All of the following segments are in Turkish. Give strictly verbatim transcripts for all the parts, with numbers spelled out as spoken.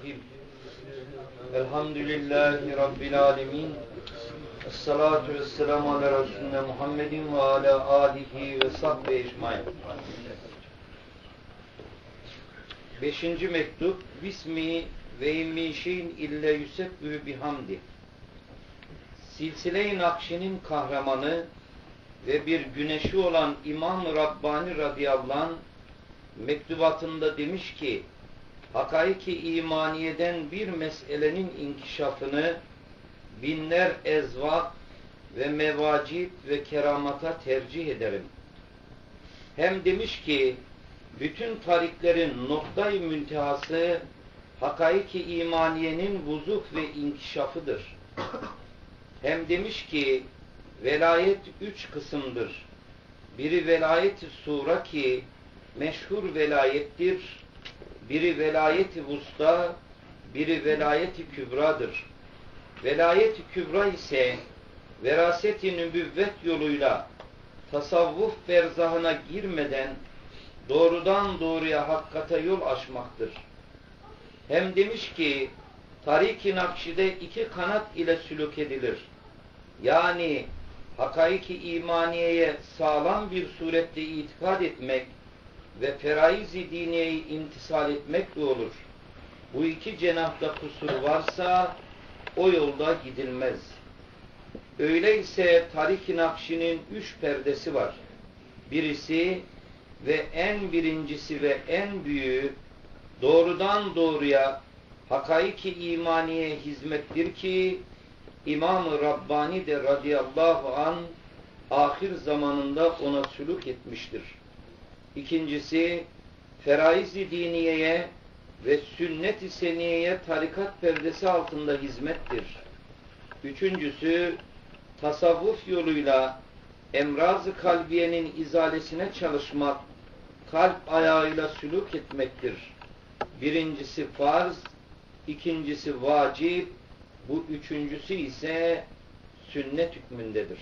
Bismillahirrahmanirrahim. Elhamdülillahi Rabbil alemin. Esselatu vesselamu ala Resulüne Muhammedin ve ala alihi ve sahbihi ecmaîn. Beşinci mektup. Bismi ve immi şeyin ille yusebbühü bihamdi. Silsile-i Nakşi'nin kahramanı ve bir güneşi olan İmam-ı Rabbani radıyallahu anh mektubatında demiş ki, hakaiki imaniyeden bir meselenin inkişafını binler ezvak ve mevacit ve keramata tercih ederim. Hem demiş ki, bütün tariklerin noktayı müntehası hakaiki imaniyenin vuzuh ve inkişafıdır. Hem demiş ki, velayet üç kısımdır. Biri velayet-i sura ki meşhur velayettir. Biri velayet-i vusta, biri velayet-i kübradır. Velayet-i kübra ise veraset-i nübüvvet yoluyla tasavvuf berzahına girmeden doğrudan doğruya hakikate yol açmaktır. Hem demiş ki, tarik-i Nakşi'de iki kanat ile sülük edilir. Yani hakaiki imaniyeye sağlam bir surette itikad etmek ve feraiz-i diniyeyi imtisal etmekle olur. Bu iki cenahta kusur varsa o yolda gidilmez. Öyleyse tarik-i Nakşi'nin üç perdesi var. Birisi ve en birincisi ve en büyüğü doğrudan doğruya hakaiki imaniye hizmettir ki İmam-ı Rabbani de radıyallahu anh ahir zamanında ona sülük etmiştir. İkincisi, feraiz-i diniyeye ve sünnet-i seniyeye tarikat perdesi altında hizmettir. Üçüncüsü, tasavvuf yoluyla emraz-ı kalbiyenin izalesine çalışmak, kalp ayağıyla sülük etmektir. Birincisi farz, ikincisi vacip, bu üçüncüsü ise sünnet hükmündedir.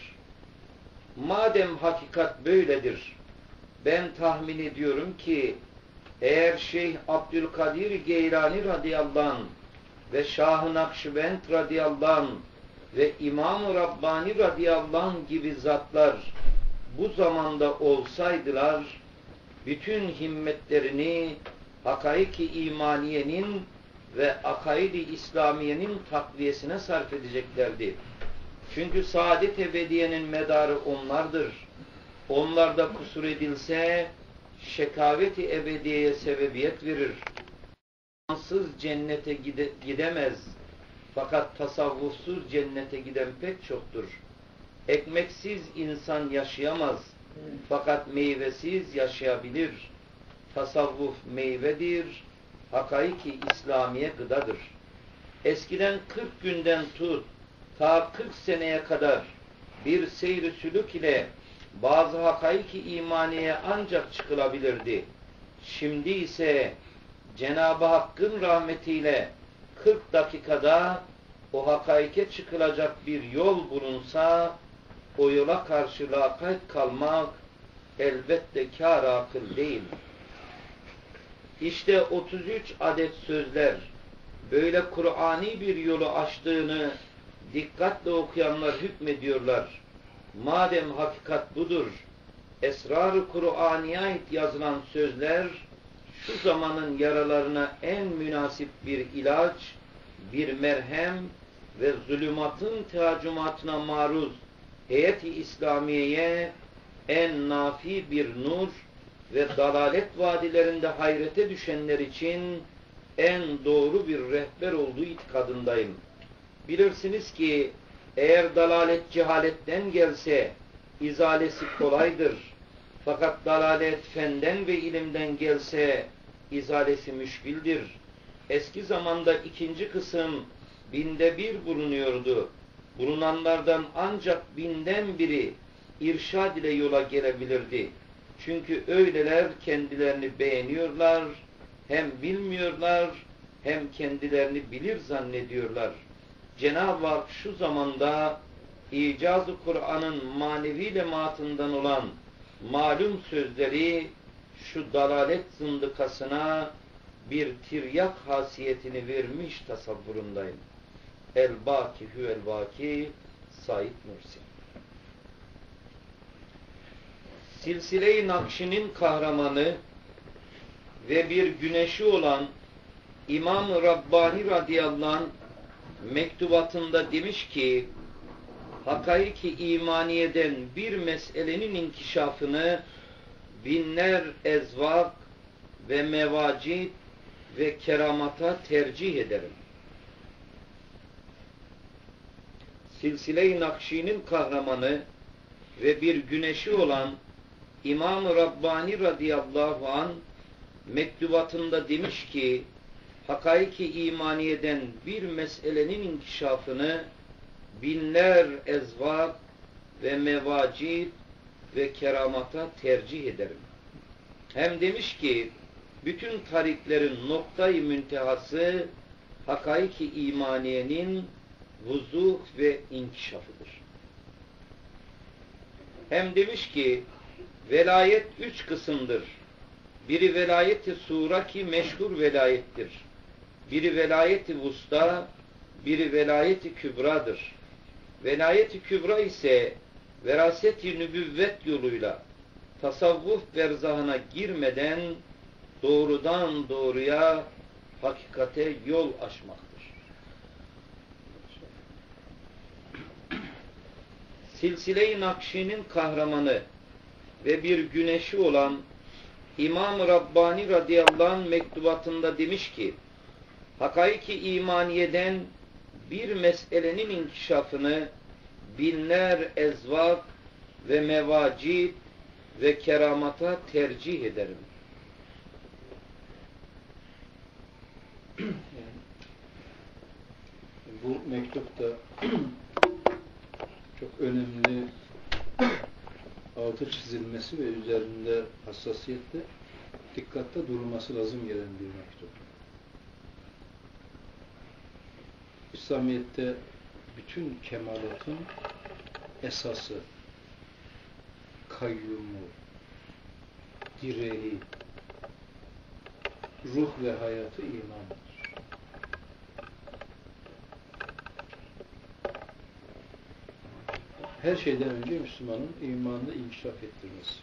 Madem hakikat böyledir, ben tahmin ediyorum ki eğer Şeyh Abdülkadir Geylani radıyallahu anh ve Şah-ı Nakşibend radıyallahu anh ve İmam-ı Rabbani radıyallahu anh gibi zatlar bu zamanda olsaydılar, bütün himmetlerini hakaiki imaniyenin ve akaid-i İslamiyenin takviyesine sarf edeceklerdi. Çünkü saadet ebediyenin medarı onlardır. Onlarda kusur edilse şekavet-i ebediyeye sebebiyet verir. İmansız cennete gide gidemez. Fakat tasavvufsuz cennete giden pek çoktur. Ekmeksiz insan yaşayamaz. Fakat meyvesiz yaşayabilir. Tasavvuf meyvedir. Hakaiki İslamiye gıdadır. Eskiden kırk günden tut ta kırk seneye kadar bir seyr-i sülük ile bazı hakaiki imaniye ancak çıkılabilirdi. Şimdi ise Cenab-ı Hakk'ın rahmetiyle kırk dakikada o hakaike çıkılacak bir yol bulunsa o yola karşı lakayt kalmak elbette kâr-ı akıl değil. İşte otuz üç adet sözler böyle Kur'ani bir yolu açtığını dikkatle okuyanlar hükmediyorlar. Madem hakikat budur, esrar-ı Kur'an'a ait yazılan sözler şu zamanın yaralarına en münasip bir ilaç, bir merhem ve zulümatın tehaccümatına maruz heyet-i İslamiye'ye en nafi bir nur ve dalalet vadilerinde hayrete düşenler için en doğru bir rehber olduğu itikadındayım. Bilirsiniz ki eğer dalalet cehaletten gelse izalesi kolaydır. Fakat dalalet fenden ve ilimden gelse izalesi müşkildir. Eski zamanda ikinci kısım binde bir bulunuyordu. Bulunanlardan ancak binden biri irşad ile yola gelebilirdi. Çünkü öyleler kendilerini beğeniyorlar, hem bilmiyorlar, hem kendilerini bilir zannediyorlar. Cenab-ı Hak şu zamanda İcaz-ı Kur'an'ın manevi lematından olan malum sözleri şu dalalet zındıkasına bir tiryak hasiyetini vermiş tasavvurundayım. El-Baki Hüvel-Baki Said Nursi. Silsile-i Nakşi'nin kahramanı ve bir güneşi olan İmam-ı Rabbani radıyallahu anh mektubatında demiş ki, hakaiki imaniyeden bir meselenin inkişafını binler ezvak ve mevacid ve keramata tercih ederim. Silsile-i Nakşi'nin kahramanı ve bir güneşi olan İmam-ı Rabbani radıyallahu anh mektubatında demiş ki, hakaiki imaniyeden bir meselenin inkişafını binler ezvak ve mevacid ve keramata tercih ederim. Hem demiş ki, bütün tariklerin noktayı müntehası hakaiki imaniyenin vuzuh ve inkişafıdır. Hem demiş ki, velayet üç kısımdır. Biri velayeti sura ki meşhur velayettir. Biri velayeti vusta, biri velayeti kübradır. Velayeti kübra ise veraset-i nübüvvet yoluyla tasavvuf berzahına girmeden doğrudan doğruya hakikate yol açmaktır. Silsile-i Nakşi'nin kahramanı ve bir güneşi olan İmam-ı Rabbani radıyallahu anh mektubatında demiş ki, hakaiki imaniyeden bir meselenin inkişafını binler ezvak ve mevacid ve keramata tercih ederim. Bu mektupta çok önemli altı çizilmesi ve üzerinde hassasiyetle dikkatle durulması lazım gelen bir mektup. İslamiyet'te bütün kemalatın esası, kayyumu, direği, ruh ve hayatı imandır. Her şeyden önce Müslümanın imanını inkişaf ettirmesi.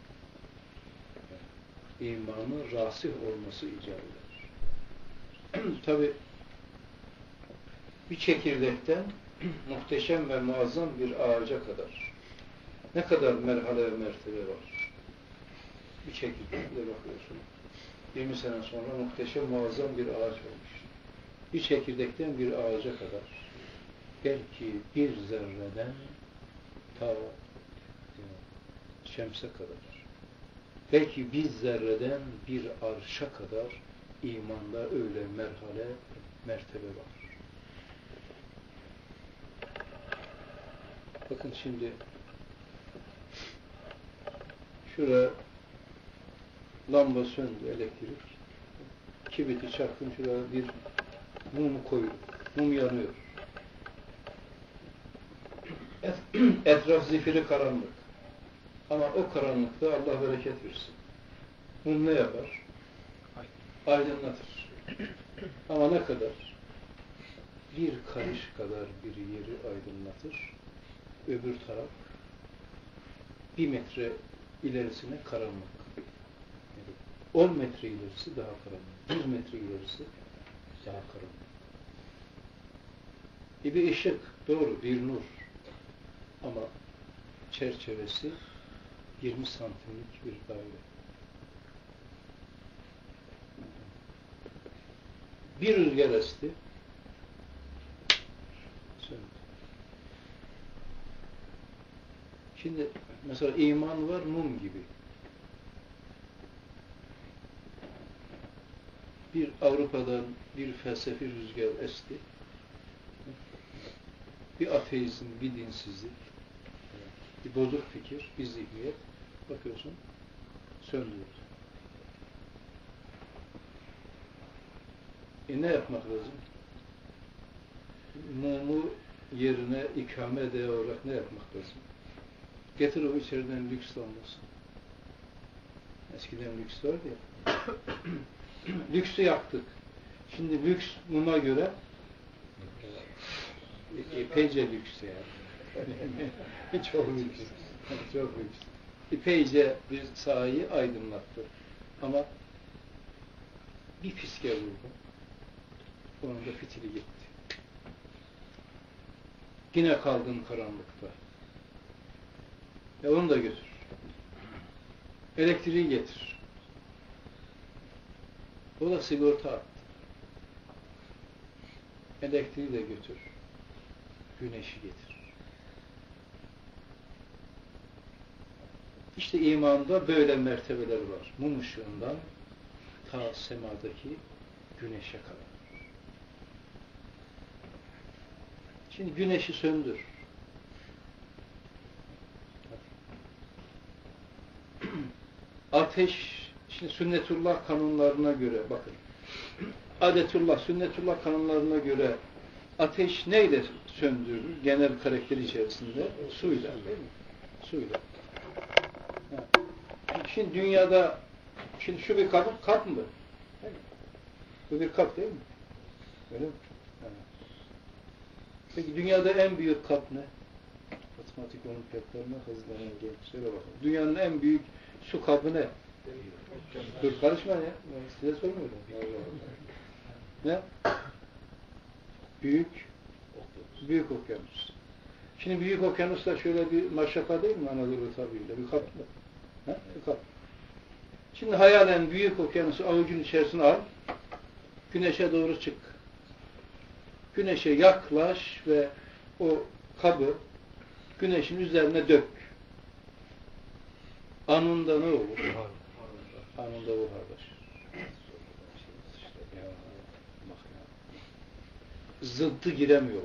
İmanı rasih olması icap eder. Tabi bir çekirdekten muhteşem ve muazzam bir ağaca kadar ne kadar merhale ve mertebe var. Bir çekirdekle bakıyorsun. yirmi sene sonra muhteşem muazzam bir ağaç olmuş. Bir çekirdekten bir ağaca kadar belki bir zerreden ta şemse kadar. Belki bir zerreden bir arşa kadar imanda öyle merhale, mertebe var. Bakın şimdi şuraya lamba söndü, elektrik. Kibiti çaktım, şuraya bir mum koydum. Mum yanıyor. Etraf zifiri karanlık. Ama o karanlıkta Allah bereket versin. Mum ne yapar? Aydınlatır. Ama ne kadar? Bir karış kadar bir yeri aydınlatır. Öbür taraf bir metre ilerisine karanlık. Yani on metre ilerisi daha karanlık. Yüz metre ilerisi daha karanlık. E bir ışık, doğru, bir nur. Ama çerçevesi yirmi santimlik bir daire. Bir rüzgar esti, söndü. Şimdi mesela iman var mum gibi. Bir Avrupa'dan bir felsefi rüzgar esti. Bir ateizm, bir dinsizlik, bir bozuk fikir, bir zihniyet, bakıyorsun, söndürür. E ne yapmak lazım? Mumu yerine ikame değer olarak ne yapmak lazım? Getir o içeriden lüks lambası. Eskiden lüks vardı ya. lüksü yaktık. Şimdi lüks muma göre epeyce lüks yani. Çok lüks. Çok lüks. Epeyce bir sahayı aydınlattı. Ama bir fiske vurdu. Onun da fitili gitti. Yine kaldın karanlıkta. E onu da götür. Elektriği getir. O da sigorta attı. Elektriği de götür. Güneşi getir. İşte imanda böyle mertebeler var. Mum ışığından ta semadaki güneşe kadar. Şimdi güneşi söndür. Ateş, şimdi sünnetullah kanunlarına göre, bakın, adetullah, sünnetullah kanunlarına göre ateş neyle söndürülür? Genel karakteri içerisinde suyla, değil mi? Suyla. Ha. Şimdi dünyada, şimdi şu bir kap, kap mı? Değil mi? Bu bir kap değil mi? Öyle mi? Ha. Peki dünyada en büyük kap ne? Matematik olimpiyatlarına hızlanan genç. Söyle bakalım. Dünyanın en büyük su kabı ne? Dur karışma ya. Size sormuyorum. Ne? Büyük Büyük okyanus. Şimdi büyük okyanusla şöyle bir maşrapa değil mi Anadolu tabiriyle? Bir kap mı? Ha? Bir kap. Şimdi hayalen büyük okyanusu avucun içerisine al. Güneşe doğru çık. Güneşe yaklaş ve o kabı güneşin üzerine dök. Anında ne olur? Anında buharlaşır. Zıddı giremiyor.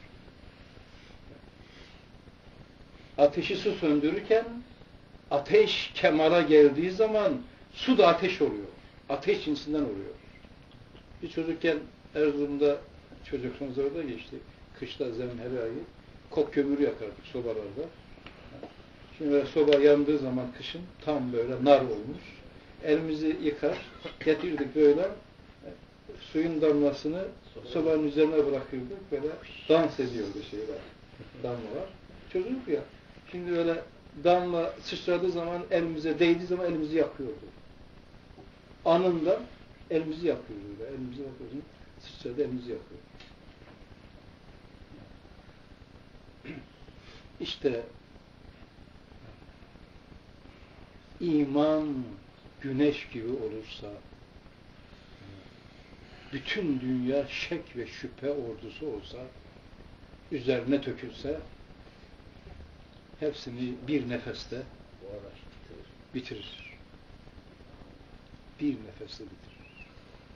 Ateşi su söndürürken ateş kemala geldiği zaman su da ateş oluyor. Ateş cinsinden oluyor. Bir çocukken Erzurum'da çocukluğumuz orada geçti. Kışta zemheri ayı kok kömürü yakardık sobalarda. Şimdi böyle soba yandığı zaman kışın tam böyle nar olmuş. Elimizi yıkar, getirdik böyle suyun damlasını sobanın üzerine bırakırdık. Böyle dans ediyordu şeyler, damlalar. Çocuk ya. Şimdi öyle damla sıçradığı zaman elimize değdiği zaman elimizi yakıyordu. Anında elimizi yakıyordu. Elimizi yakıyordu. Sıçradı elimizi yakıyordu. İşte iman güneş gibi olursa bütün dünya şek ve şüphe ordusu olsa üzerine tökülse hepsini bir nefeste bitirir. Bir nefeste bitirir.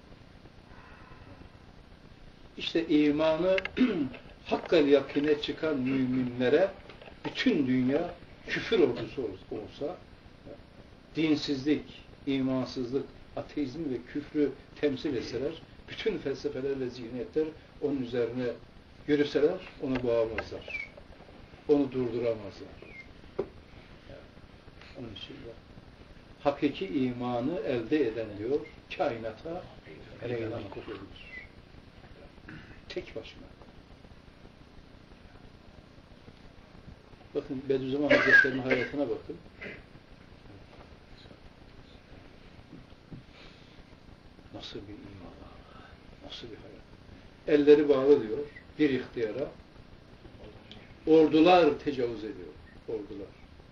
İşte imanı hakkal yakine çıkan müminlere bütün dünya küfür ordusu olsa, dinsizlik, imansızlık, ateizm ve küfrü temsil etseler, bütün felsefeler ve zihniyetler onun üzerine yürüseler, onu boğamazlar. Onu durduramazlar. Onun için de hakiki imanı elde eden diyor, kainata meydan okuyor. Tek başına. Bakın Bediüzzaman Hazretleri'nin hayatına bakın. Nasıl bir iman, nasıl bir hayat. Elleri bağlı diyor, bir ihtiyara. Ordular tecavüz ediyor, ordular.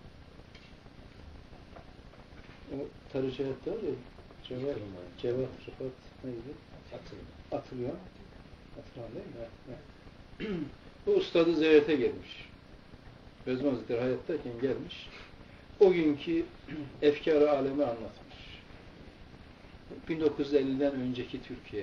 O tarih cihatta öyle. Cevap, cevap, rıfat neydi? Atılıyor. Atılıyor. Atılan değil mi? Evet. Bu ustadı ziyarete gelmiş. Bediüzzaman Hazretleri hayattayken gelmiş. O günkü efkar-ı alemi anlatmış. bin dokuz yüz elliden önceki Türkiye.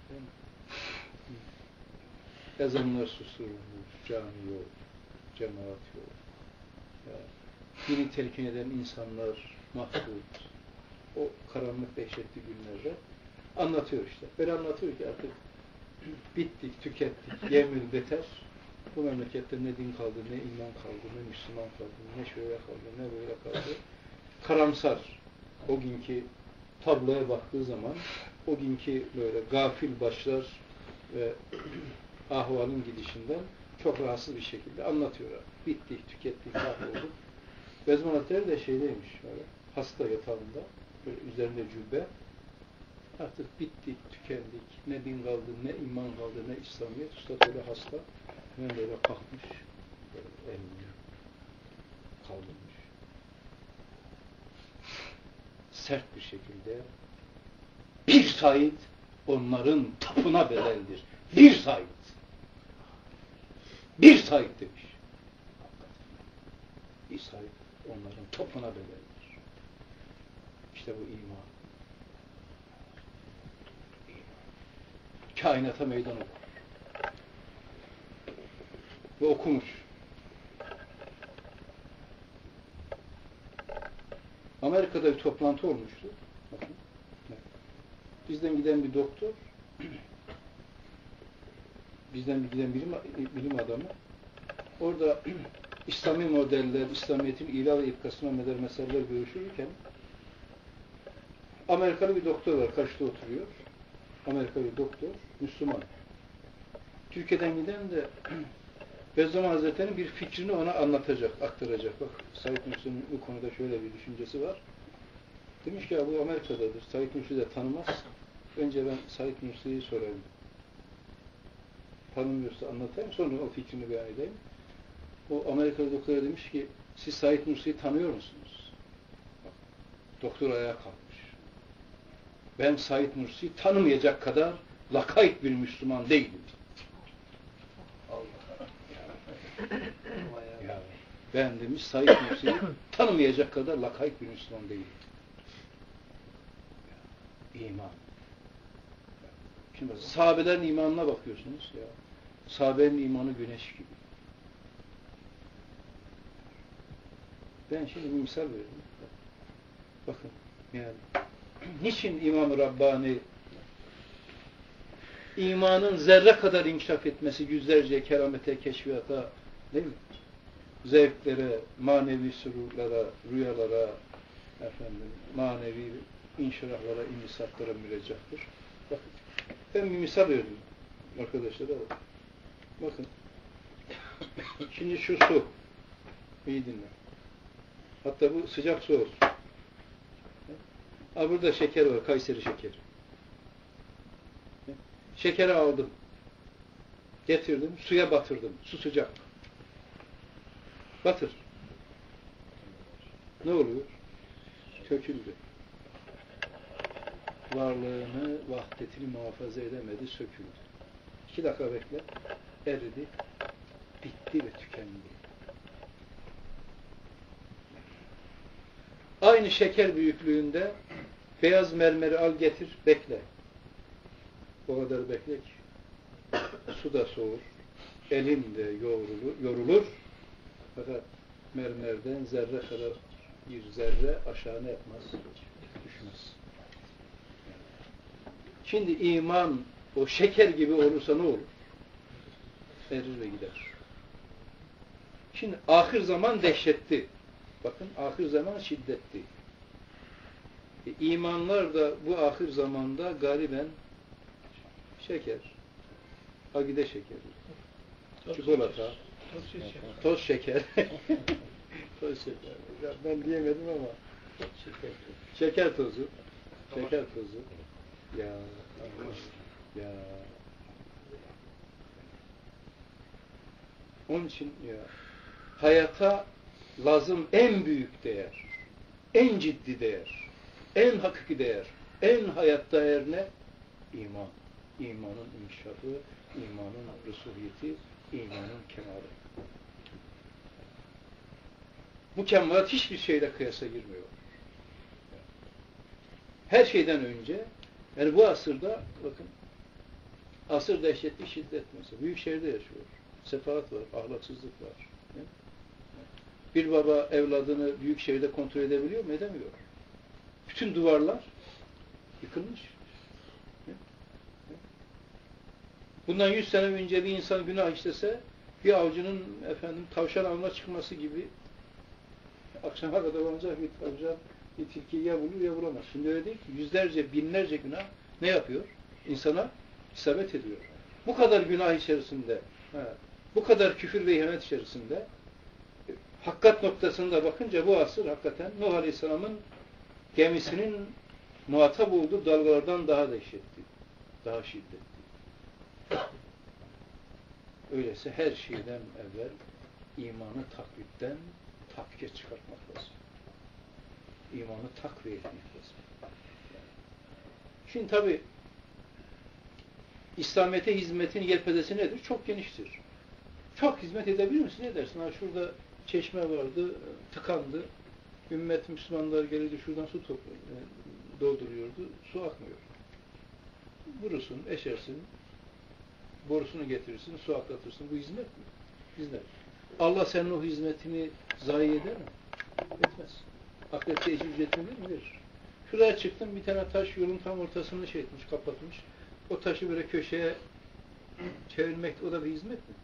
Ezanlar susturulmuş, cami yok, cemaat yok. Ya, dini telkin eden insanlar mahfud. O karanlık, dehşetli günlerde anlatıyor işte. Böyle anlatıyor ki artık bittik, tükettik, yevmül beter. Bu memlekette ne din kaldı, ne iman kaldı, ne Müslüman kaldı, ne şöyle kaldı, ne böyle kaldı. Karamsar. O günkü tabloya baktığı zaman o günkü böyle gafil başlar ve ahvalın gidişinden çok rahatsız bir şekilde anlatıyorlar. Bittik, tükettik, kahrolduk. Bezman Hazretleri de şeydeymiş, böyle, hasta yatağında, böyle üzerinde cübbe. Artık bittik, tükendik, ne din kaldı, ne iman kaldı, ne İslamiyet. Üstad öyle hasta, hemen böyle kalkmış, böyle elini kaldırmış. Sert bir şekilde, bir Said onların tapına bedeldir. Bir Said. Bir Said demiş. Bir Said onların tapına bedeldir. İşte bu iman. Kainata meydan okur. Ve okumuş. Amerika'da bir toplantı olmuştu. Bakın. Bizden giden bir doktor, bizden giden bilim, bilim adamı, orada İslami modeller, İslamiyet'in ilah ve ipkasına medar meseleler görüşürken, Amerikalı bir doktor var, karşıda oturuyor. Amerikalı bir doktor, Müslüman. Türkiye'den giden de Bediüzzaman Hazretleri'nin bir fikrini ona anlatacak, aktaracak. Bak, Said Nursi'nin bu konuda şöyle bir düşüncesi var. Demiş ki ya bu Amerika'dadır. Said Nursi de tanımaz. Önce ben Said Nursi'yi sorayım. Tanımıyorsa anlatayım, sonra o fikrini beyan edeyim. O Amerikalı doktora demiş ki siz Said Nursi'yi tanıyor musunuz? Bak, doktor ayağa kalkmış. Ben Said Nursi'yi tanımayacak kadar lakayt bir Müslüman değilim. Ya, ben demiş Said Nursi'yi tanımayacak kadar lakayt bir Müslüman değilim. İman. Şimdi sahabelerin imanına bakıyorsunuz ya. Sahabenin imanı güneş gibi. Ben şimdi bir misal vereyim. Bakın yani niçin İmam-ı Rabbani imanın zerre kadar inkişaf etmesi, yüzlerce keramete, keşfiyata, değil mi? Zevklere, manevi sürurlara, rüyalara, efendim, manevi inşirahlara, inisatlara müreccahtır. Bakın, ben bir misal verdim arkadaşlara. Bakın, şimdi şu su, iyi dinle. Hatta bu sıcak su olsun. Ha, burada şeker var, Kayseri şekeri. Şekeri aldım, getirdim, suya batırdım. Su sıcak. Batır. Ne oluyor? Töküldü. Varlığını, vahdetini muhafaza edemedi, söküldü. İki dakika bekle, eridi, bitti ve tükendi. Aynı şeker büyüklüğünde beyaz mermeri al getir, bekle. O kadar bekle ki su da soğur, elin de yorulur, yorulur fakat mermerden zerre kadar bir zerre aşağı ne yapmaz? Düşmez. Şimdi iman o şeker gibi olursa ne olur? Erir ve gider. Şimdi ahir zaman dehşetli. Bakın ahir zaman şiddetli. E, imanlar da bu ahir zamanda galiben şeker, agide şekeri, toz çikolata, toz şeker, toz şeker. Toz şeker. Ya ben diyemedim ama şeker, şeker tozu, şeker tozu. Ya, ya. Onun için ya hayata lazım en büyük değer, en ciddi değer, en hakiki değer, en hayat değer ne? İman. İmanın inkişafı, imanın rusuhiyeti, imanın kemali. Bu kemalat hiçbir şeyle kıyasa girmiyor. Her şeyden önce, yani bu asırda, bakın, asır dehşetli şiddet mesela. Büyük şehirde yaşıyor. Sefahat var, ahlaksızlık var. Bir baba evladını büyük şehirde kontrol edebiliyor mu? Edemiyor. Bütün duvarlar yıkılmış. Bundan yüz sene önce bir insan günah işlese bir avcının efendim tavşan avına çıkması gibi akşama kadar olacak bir tavşan Bir tilkiyi ya bulur ya bulamaz. Şimdi öyle değil ki. Yüzlerce, binlerce günah ne yapıyor? İnsana isabet ediyor. Bu kadar günah içerisinde, ha, bu kadar küfür ve ihanet içerisinde hakikat noktasında bakınca bu asır hakikaten Nuh Aleyhisselam'ın gemisinin muhatap olduğu dalgalardan daha dehşetli, daha şiddetli. Öyleyse her şeyden evvel imanı taklitten tatbike çıkartmak lazım. İmanı takviye etmek lazım. Şimdi tabi İslamiyet'e hizmetin yelpazesi nedir? Çok geniştir. Çok hizmet edebilir misin? Ne dersin? Ha, şurada çeşme vardı, tıkandı. Ümmet Müslümanlar gelirdi, şuradan su toplu, dolduruyordu. Su akmıyor. Vurursun, eşersin, borusunu getirirsin, su aklatırsın. Bu hizmet mi? Hizmet. Allah senin o hizmetini zayi eder mi? Etmez. Ahirette ecir ücretini verir mi? Verir. Şuraya çıktım, bir tane taş yolun tam ortasını şey etmiş, kapatmış. O taşı böyle köşeye çevirmek, o da bir hizmet mi?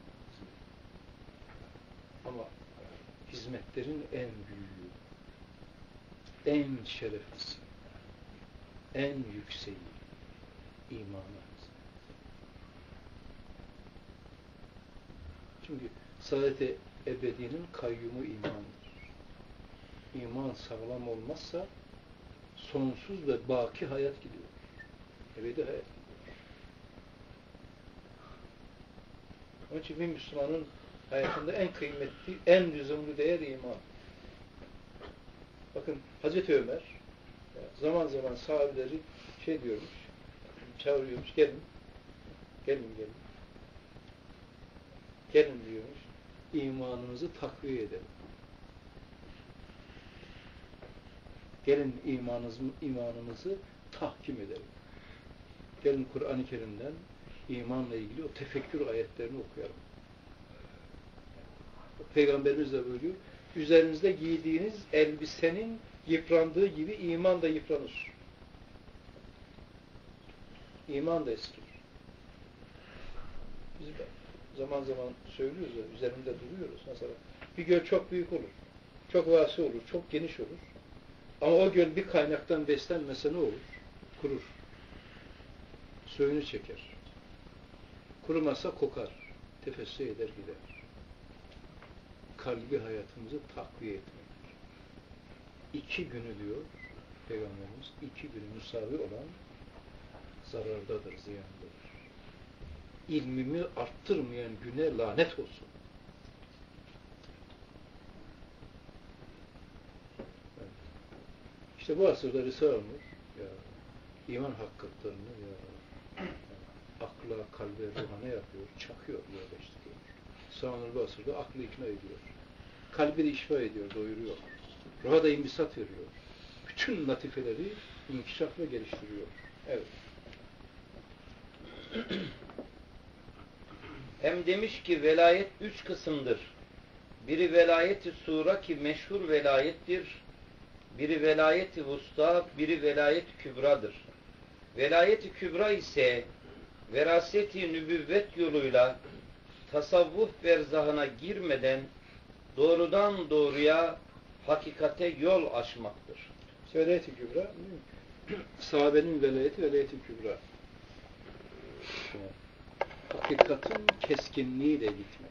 Ama hizmetlerin en büyüğü, en şereflisi, en yükseği imana hizmet. Çünkü saadet-i ebedinin kayyumu imandır. İman sağlam olmazsa sonsuz ve baki hayat gidiyor. Ebedi hayat gidiyor. Onun için bir Müslümanın hayatında en kıymetli, en lüzumlu değer iman. Bakın Hazreti Ömer zaman zaman sahabeleri şey diyormuş, çağırıyormuş, gelin, gelin, gelin. Gelin diyormuş, imanınızı takviye edelim. Gelin imanınızı, imanınızı tahkim edelim. Gelin Kur'an-ı Kerim'den imanla ilgili o tefekkür ayetlerini okuyalım. Peygamberimiz de buyuruyor, üzerinizde giydiğiniz elbisenin yıprandığı gibi iman da yıpranır. İman da eskilir. Biz zaman zaman söylüyoruz ya, üzerinde duruyoruz. Mesela bir göl çok büyük olur, çok vasi olur, çok geniş olur. Ama o göl bir kaynaktan beslenmese ne olur? Kurur. Suyunu çeker. Kurumasa kokar. Tefessü eder gider. Kalbi hayatımızı takviye etmek. İki günü diyor Peygamberimiz, iki günü müsavi olan zarardadır, ziyandadır. İlmimi arttırmayan güne lanet olsun. Evet. İşte bu asırda Risale olmuş. Ya, iman hakikatlerini ya, akla, kalbe, ruha ne yapıyor? Çakıyor, yerleştiriyor. Sağınır asırda aklı ikna ediyor. Kalbi de işfa ediyor, doyuruyor. Ruha da imbisat veriyor. Bütün latifeleri inkişaf ve geliştiriyor. Evet. Hem demiş ki velayet üç kısımdır. Biri velayeti sura ki meşhur velayettir. Biri velayeti vusta, biri velayeti kübradır. Velayeti kübra ise veraseti nübüvvet yoluyla tasavvuf verzahına girmeden doğrudan doğruya hakikate yol açmaktır. Velayeti kübra, sahabenin velayeti, velayeti kübra. Hakikatin keskinliğiyle gitmek.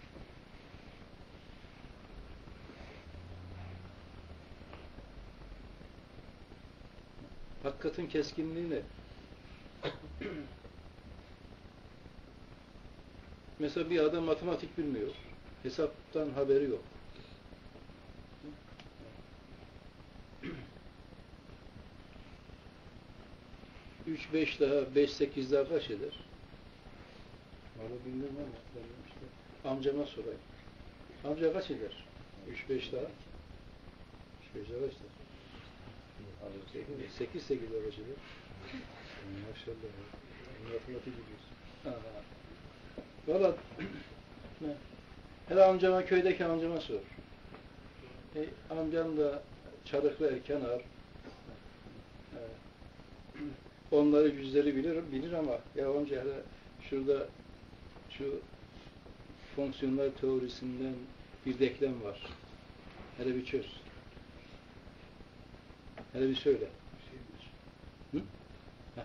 Hakikatin keskinliği ne? Mesela bir adam matematik bilmiyor. Hesaptan haberi yok. Üç, beş daha, beş, sekiz daha kaç eder? Vallahi bilmiyorum ama işte amcama sorayım. Amca kaç eder? Üç, beş daha? Üç, beş daha kaç eder? Sekiz, sekiz daha kaç eder? Maşallah. Matematik gidiyorsun. Valla hele amcama, köydeki amcama sor. E, amcam da çarıklı erkenar. E, onları yüzleri bilir, bilir ama ya amca hele şurada şu fonksiyonlar teorisinden bir denklem var. Hele bir çöz. Hele bir söyle. Hı? Ha.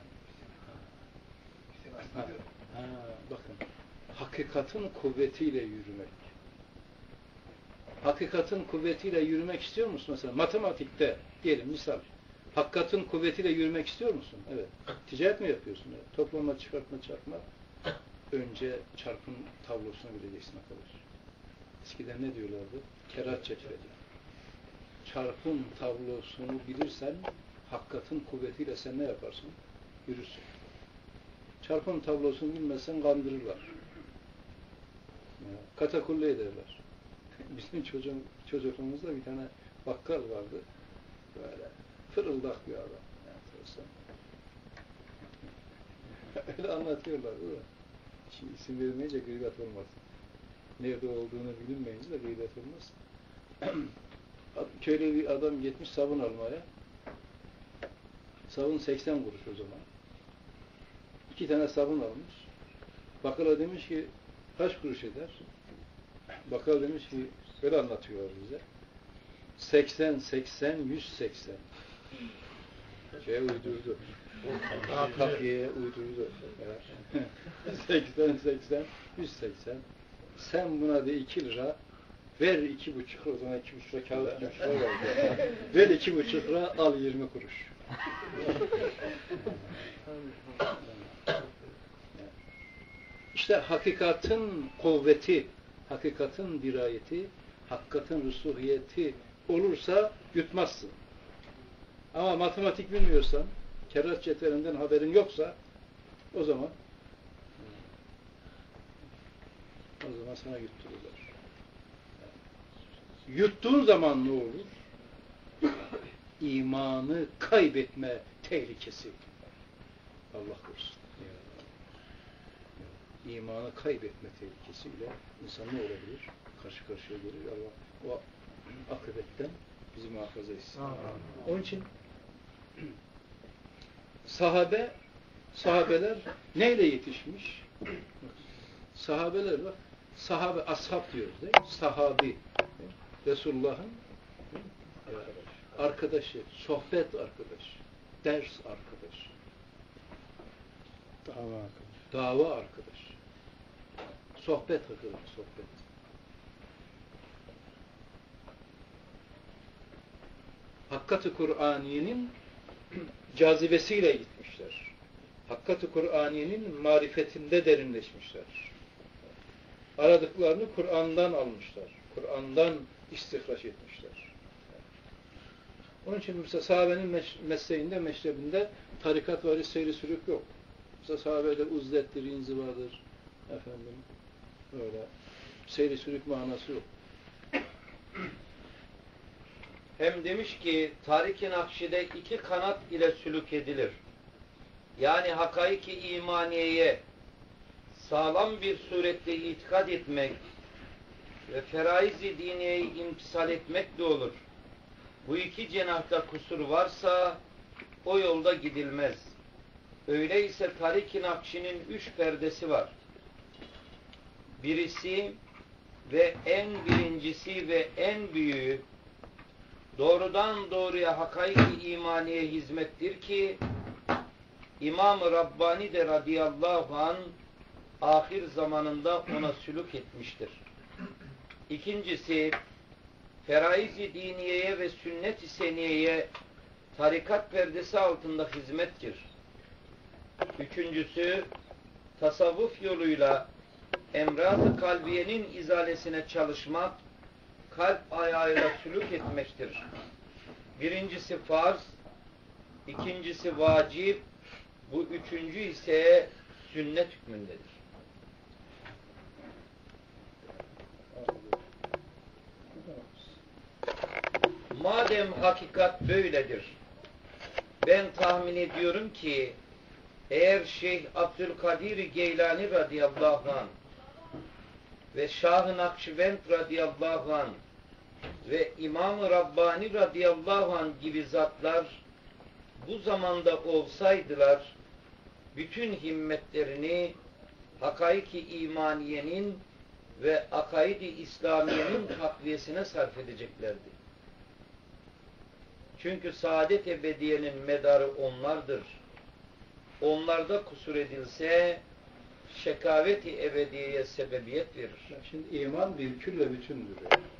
Ha. Ha, bakın. Hakikatin kuvvetiyle yürümek. Hakikatin kuvvetiyle yürümek istiyor musun? Mesela matematikte diyelim misal. Hakikatin kuvvetiyle yürümek istiyor musun? Evet. Ticaret mi yapıyorsun? Evet. Toplama, çıkartma, çarpma. Önce çarpım tablosunu bileceksin arkadaş. Eskiden ne diyorlardı? Kerat çekilecek. Çarpım tablosunu bilirsen hakikatin kuvvetiyle sen ne yaparsın? Yürürsün. Çarpım tablosunu bilmezsen kandırırlar. Katakulli ederler. Bizim çocuğum, çocukluğumuzda bir tane bakkal vardı. Böyle fırıldak bir adam. Yani, öyle anlatıyorlar değil mi? Şimdi isim vermeyince gıybet olmaz. Nerede olduğunu bilinmeyince de gıybet olmaz. Köylü bir adam gitmiş sabun almaya. Sabun seksen kuruş o zaman. İki tane sabun almış. Bakkala demiş ki kaç kuruş eder? Bakkal demiş ki böyle anlatıyorlar bize. seksen, seksen, yüz seksen. Şey uydurdu. Kafiye uydurdu. seksen, seksen, yüz seksen. Sen buna de iki lira ver iki buçuk, o zaman iki buçuk lira kağıt üç lira var. Ver iki buçuk lira al yirmi kuruş. İşte hakikatin kuvveti, hakikatin dirayeti, hakikatin rusuhiyeti olursa yutmazsın. Ama matematik bilmiyorsan, kerat cetvelinden haberin yoksa o zaman o zaman sana yuttururlar. Yuttuğun zaman ne olur? İmanı kaybetme tehlikesi. Allah korusun. İmanı kaybetme tehlikesiyle insan ne olabilir? Karşı karşıya gelir. Allah o akıbetten bizi muhafaza etsin. Onun için sahabe sahabeler neyle yetişmiş? Sahabeler bak, sahabe, ashab diyoruz değil mi? Sahabi. Resulullah'ın arkadaşı, sohbet arkadaşı, ders arkadaşı, dava arkadaşı, dava arkadaşı, sohbet arkadaşı, sohbet. Hakkat-ı Kur'aniye'nin cazibesiyle gitmişler. Hakkat-ı Kur'aniye'nin marifetinde derinleşmişler. Aradıklarını Kur'an'dan almışlar. Kur'an'dan istihraç etmişler. Onun için mesela sahabenin mesleğinde, meşrebinde tarikat var, seyri sülük yok. Mesela sahabede uzlettir, inzivadır, efendim, öyle seyri sülük manası yok. Hem demiş ki Tarik-i Nakşi'de iki kanat ile sülük edilir. Yani hakaiki imaniyeye sağlam bir surette itikad etmek ve feraiz-i diniyeyi imtisal etmek de olur. Bu iki cenahta kusur varsa o yolda gidilmez. Öyleyse Tarik-i Nakşi'nin üç perdesi var. Birisi ve en birincisi ve en büyüğü doğrudan doğruya hakaiki imaniye hizmettir ki İmam-ı Rabbani de radıyallahu anh ahir zamanında ona sülük etmiştir. İkincisi feraiz-i diniyeye ve sünnet-i seniyeye tarikat perdesi altında hizmettir. Üçüncüsü tasavvuf yoluyla emrad-ı kalbiyenin izalesine çalışmak, kalp ayağıyla sülük etmektir. Birincisi farz, ikincisi vacip, bu üçüncü ise sünnet hükmündedir. Madem hakikat böyledir, ben tahmin ediyorum ki eğer Şeyh Abdülkadir Geylani radıyallahu anh ve Şah-ı Nakşibend radıyallahu anh ve İmam-ı Rabbani radıyallahu anh gibi zatlar bu zamanda olsaydılar, bütün himmetlerini hakaiki imaniyenin ve akaid-i İslamiyenin takviyesine sarf edeceklerdi. Çünkü saadet ebediyenin medarı onlardır. Onlarda kusur edilse şekaveti ebediyeye sebebiyet verir. Şimdi iman bir kül ve bütündür.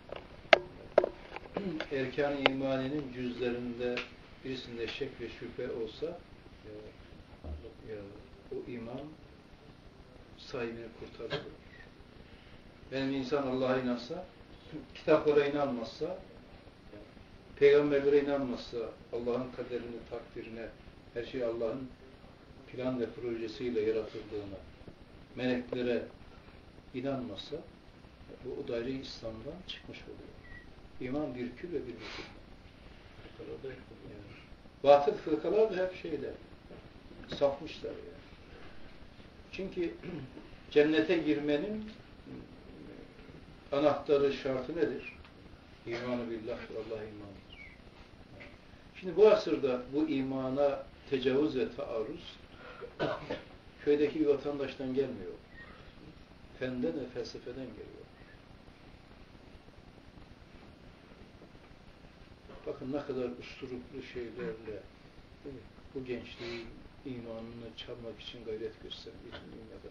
Erkan-ı imaninin cüzlerinde birisinde şek ve şüphe olsa ya, ya, o iman sahibini kurtarır. Benim insan Allah'a inansa, kitaplara inanmazsa, peygamberlere inanmazsa, Allah'ın kaderine, takdirine, her şey Allah'ın plan ve projesiyle yaratıldığına, meleklere inanmazsa, bu o daire İslam'dan çıkmış oluyor. İman bir kül ve bir bütün. Batıl fırkalar da hep şeyde, sapmışlar yani. Çünkü cennete girmenin anahtarı, şartı nedir? İmanı billah, Allah imanıdır. Şimdi bu asırda bu imana tecavüz ve taarruz köydeki bir vatandaştan gelmiyor. Fenden ve felsefeden geliyor. Bakın ne kadar usturuplu şeylerle bu gençliği imanını çalmak için gayret gösteriyor bütün dünyada.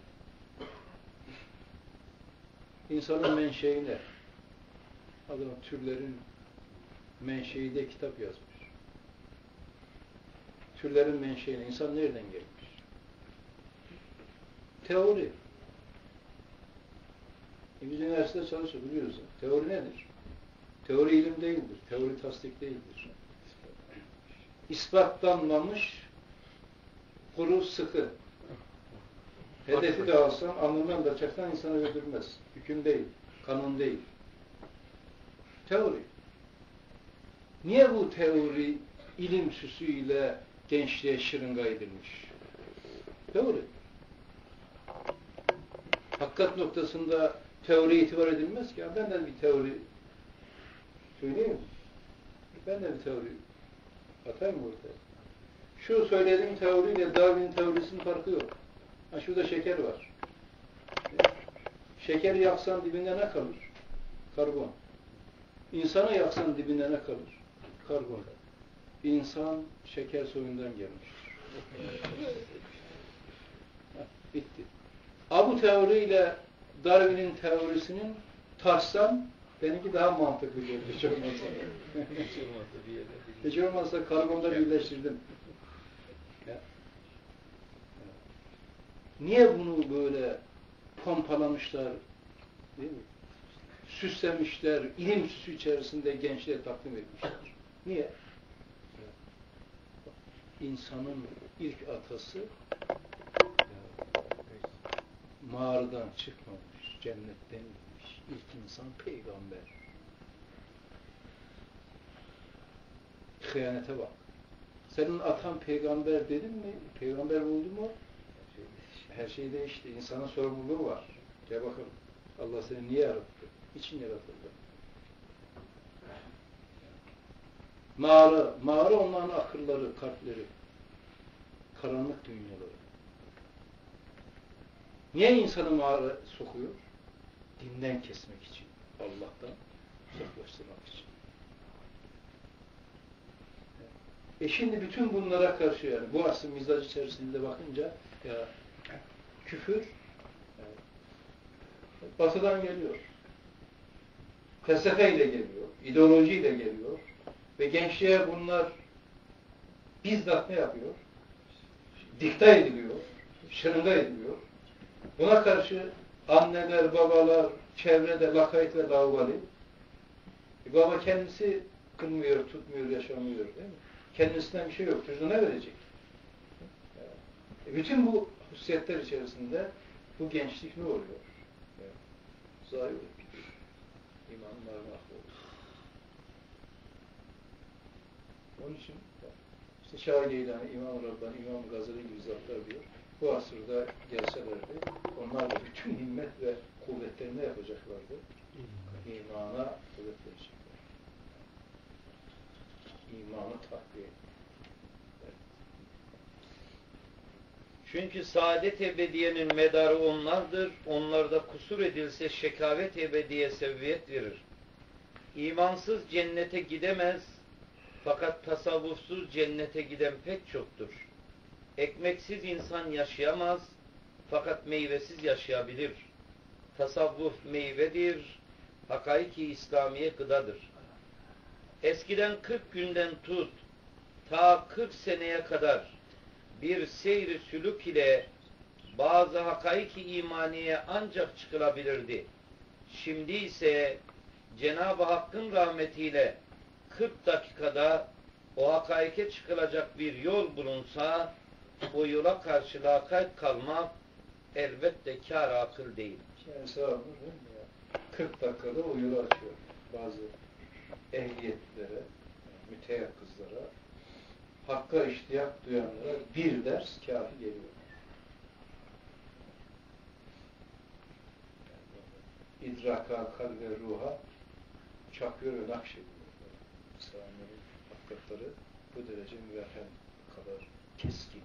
İnsanın menşeine, adam türlerin menşeinde kitap yazmış. Türlerin menşeine, insan nereden gelmiş? Teori. E biz üniversitede çalışıyoruz, biliyoruz. Teori nedir? Teori ilim değildir, teori tasdik değildir. İspatlanmamış, kuru, sıkı. Hedefi de alsan, alnından da çaksan insanı öldürmez. Hüküm değil, kanun değil. Teori. Niye bu teori ilim süsüyle gençliğe şırınga edilmiş? Teori. Hakikat noktasında teori itibar edilmez ki. Ya benden bir teori söyleyeyim mi? Benden bir teori atayım mı ortaya? Şu söylediğim teoriyle Darwin'in teorisinin farkı yok. Ha, şurada şeker var. Şekeri yaksan dibinde ne kalır? Karbon. İnsanı yaksan dibinde ne kalır? Karbon. İnsan şeker soyundan gelmiş. Ha, bitti. Ha, bu teoriyle Darwin'in teorisinin tartsan benimki daha mantıklı geliyor. Hiç olmazsa. Hiç olmazsa karbonda birleştirdim. Ya. Niye bunu böyle pompalamışlar, değil mi? Süslemişler, ilim süsü içerisinde gençliğe takdim etmişler. Niye? İnsanın ilk atası mağaradan çıkmamış, cennetten gitmiş. İlk insan peygamber. Hıyanete bak. Senin atan peygamber dedin mi? Peygamber oldu mu? Her şey değişti. İnsanın sorumluluğu var. Gel bakalım. Allah seni niye yarattı? İçin yaratıldı. Mağara, mağara onların akılları, kalpleri. Karanlık dünyaları. Niye insanı mağara sokuyor? Dinden kesmek için. Allah'tan uzaklaştırmak için. E şimdi bütün bunlara karşı yani bu asrın mizacı içerisinde bakınca ya küfür yani, batıdan geliyor. Felsefeyle geliyor, ideolojiyle geliyor ve gençliğe bunlar bizzat ne yapıyor? Dikta ediliyor, şırınga ediliyor. Buna karşı anneler, babalar, çevrede lakayt ve laubali. E baba kendisi kılmıyor, tutmuyor, yaşamıyor değil mi? Kendisinden bir şey yok. Çocuğuna verecek. E bütün bu hususiyetler içerisinde bu gençlik ne oluyor? Zayi olup gidiyor. İmanlar mahvolur. Onun için işte Şah-ı Geylani, İmam Rabbani, İmam Gazali gibi zatlar diyor. Bu asırda gelselerdi, onlar da bütün himmet ve kuvvetlerini yapacaklardı. İmana kuvvet verecekler. İmanı takviye. Çünkü saadet ebediyenin medarı onlardır. Onlarda kusur edilse şekavet ebediye sebebiyet verir. İmansız cennete gidemez. Fakat tasavvufsuz cennete giden pek çoktur. Ekmeksiz insan yaşayamaz, fakat meyvesiz yaşayabilir. Tasavvuf meyvedir, hakaiki İslamiye gıdadır. Eskiden kırk günden tut, ta kırk seneye kadar bir seyri sülük ile bazı hakaiki imaniye ancak çıkılabilirdi. Şimdi ise Cenab-ı Hakk'ın rahmetiyle kırk dakikada o hakaike çıkılacak bir yol bulunsa, o yola karşı lakayt kalmak elbette kâr akıl değil. Yani sağ olun, değil mi ya? kırk dakikada o yolu açıyor. Bazı ehliyetlere, müteyakkızlara, hakka iştiyak duyanlara bir ders kâfi geliyor. Yani idraka, kalbe, ruha çakıyor ve nakşediyor. İslam'ın hakikatları bu derece müvefhem kadar keskin.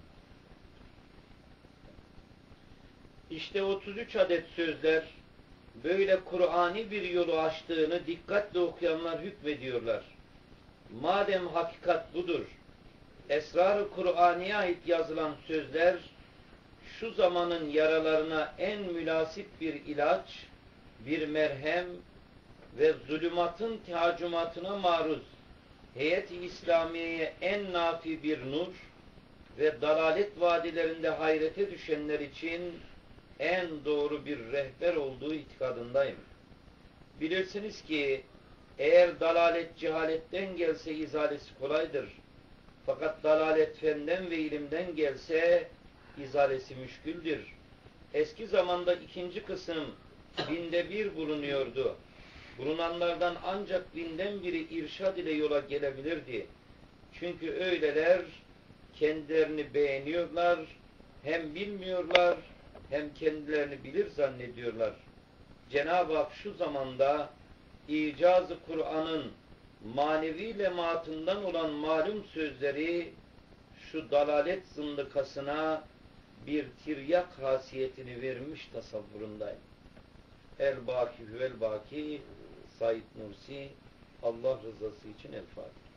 İşte otuz üç adet sözler böyle Kur'ani bir yolu açtığını dikkatle okuyanlar hükmediyorlar. Madem hakikat budur, esrar-ı Kur'ani'ye ait yazılan sözler şu zamanın yaralarına en münasip bir ilaç, bir merhem ve zulümatın tehaccümatına maruz heyet-i İslamiye'ye en nafi bir nur ve dalalet vadilerinde hayrete düşenler için en doğru bir rehber olduğu itikadındayım. Bilirsiniz ki eğer dalalet cehaletten gelse izalesi kolaydır. Fakat dalalet fenden ve ilimden gelse izalesi müşküldür. Eski zamanda ikinci kısım binde bir bulunuyordu. Bulunanlardan ancak binden biri irşad ile yola gelebilirdi. Çünkü öyleler kendilerini beğeniyorlar, hem bilmiyorlar, hem kendilerini bilir zannediyorlar. Cenab-ı Hak şu zamanda icaz-ı Kur'an'ın manevi lematından olan malum sözleri şu dalalet zındıkasına bir tiryak hasiyetini vermiş tasavvurundayım. El-Baki Hüvel-Baki Said Nursi Allah rızası için El-Fatiha.